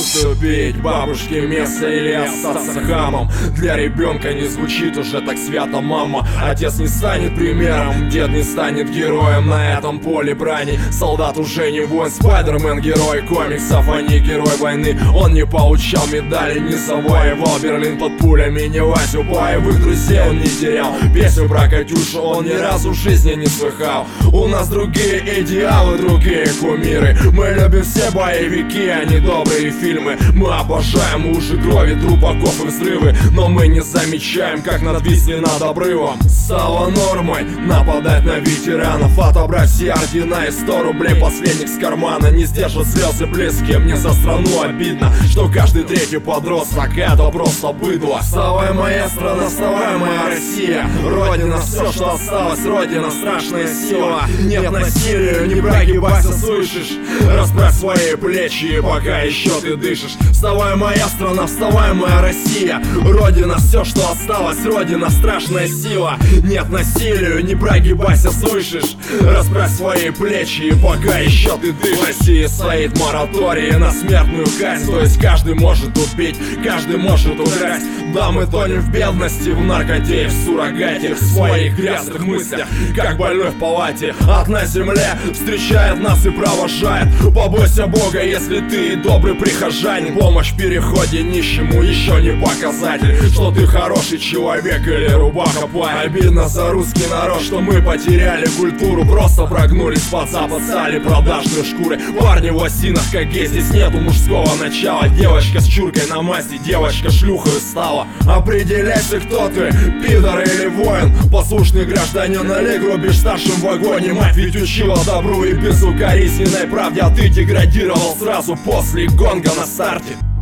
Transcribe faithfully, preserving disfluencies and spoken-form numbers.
уступить бабушке место или остаться хамом. Для ребенка не звучит уже так свято мама. Отец не станет примером, дед не станет героем на этом поле брани. Солдат уже не воин, Спайдермен герой комиксов, а не герой войны. Он не получал медали, не завоевал Берлин под пулями, не Васю боевых друзей он не терял. Песню про Катюшу он ни разу в жизни не слыхал. У нас другие идеалы, другие кумиры. Мы любим все боевики, а не добрые фильмы. Мы обожаем лужи крови, трупаков и взрывы, но мы не замечаем, как надвисли над обрывом. Стало нормой нападать на ветеранов, отобрать все ордена и сто рублей последних с кармана. Не сдержат слезы близкие, мне за страну обидно, что каждый третий подросток это просто быдло. Вставай, моя страна, вставай, моя Россия. Родина, все, что осталось, Родина, страшная сила. Нет насилию, не прогибайся, слышишь? Расправь свои плечи, пока еще ты дышишь. Вставай, моя страна, вставай, моя Россия. Родина, все, что осталось, Родина, страшная сила. Нет насилию, не прогибайся, слышишь? Расправь свои плечи, пока еще ты дышишь. В России стоит мораторий на смертную казнь, то есть каждый может убить, каждый может украсть. Да, мы тонем в бедности, в наркоте и в суррогате, в своих грязных мыслях, как больной в палате. Ад на земле встречает нас и провожает. Побойся Бога, если ты добрый прихожанин. Помощь в переходе нищему еще не показатель, что ты хороший человек или рубаха пай. Обидно за русский народ, что мы потеряли культуру, просто прогнулись под запад, стали продажные шкуры. Парни в лосинах, как гей, здесь нету мужского начала. Девочка с чуркой на массе, девочка шлюхой стала. Определяйся, кто ты, пидор или воин. Послушный гражданин или грубишь в старшем вагоне. Мать ведь учила добру и безукоризненной правде, а ты деградировал сразу после гонга на старте.